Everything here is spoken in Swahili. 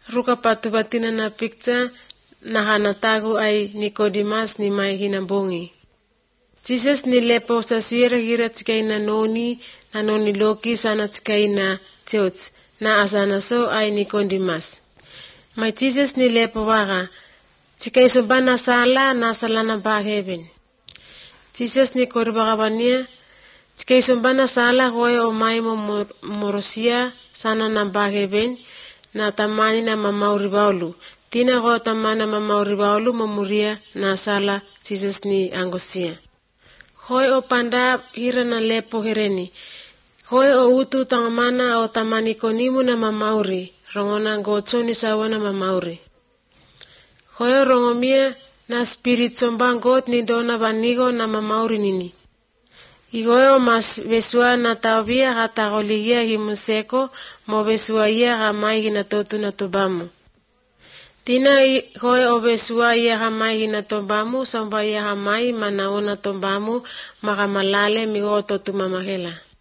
Ruka patubatina na picture na hanatagu ay Nicodemus ni may hinambungi. Jesus nilepo sa swira gira tsikay na noni loki sana tsikay na church na asana so ay Nicodemus. May Jesus nilepo waka tsikay sumba na sala na bagheben. Jesus ni koribakabania tsikay sumba na sala koe o may morosia sana na bagheben na tamani na mamauri baulu. Tina ko tamana mamauri baulu mamuria na sala Jesus ni angosia. Hoi o panda hira na lepo hireni. Hoi o utu tangamana o tamani konimu na mamauri. Rongona ngotsoni sawa na mamauri. Hoi o rongomia na spirit somba ngot ni dona banigo na mamauri nini. Igoyo mas besua na taubia hata goligia himuseko mo besua ia gamai ginatotu na tobamu. Tina hoi o besua ia gamai ginatobamu samba ia gamai manaona tobamu makamalale migoto tu mamahela.